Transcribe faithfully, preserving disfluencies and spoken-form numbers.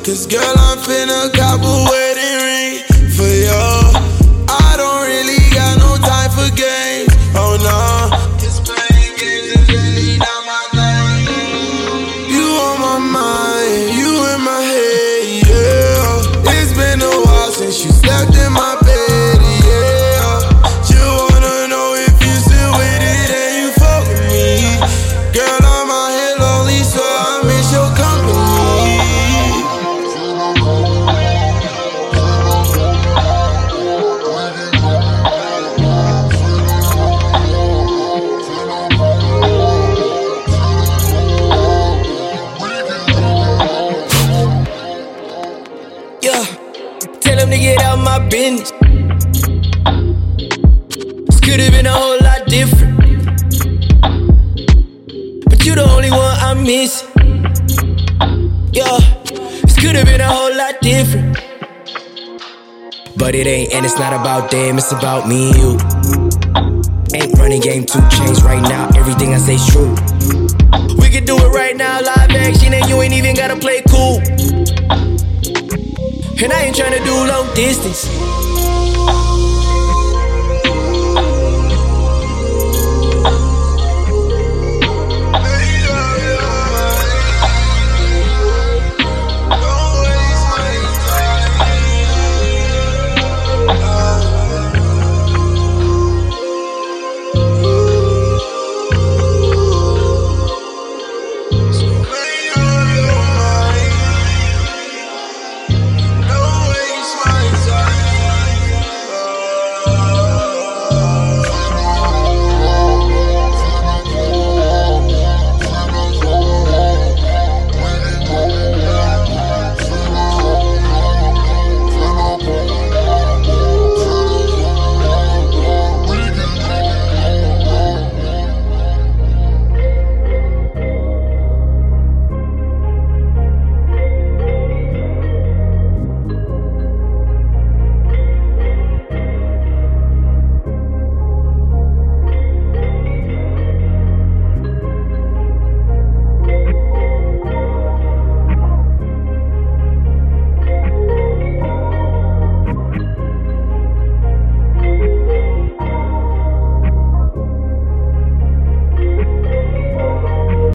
Cause girl, I'm finna cop a wedding ring for you. I don't really got no time for games, oh no. Cause playing games is really not my thing. You on my mind, you in my head, yeah. It's been a while since you slept in my bed, yeah. You wanna know if you still with it and you fuck with me. Girl, I'm out here lonely, so I miss your company. Yeah, tell them to get out my business. This could've been a whole lot different, but you the only one I'm missing. Yeah, this could've been a whole lot different, but it ain't, and it's not about them, it's about me and you. Ain't running game two chains right now, everything I say's true. We could do it right now, live action, and you ain't even gotta play cool. And I ain't tryna do long distance.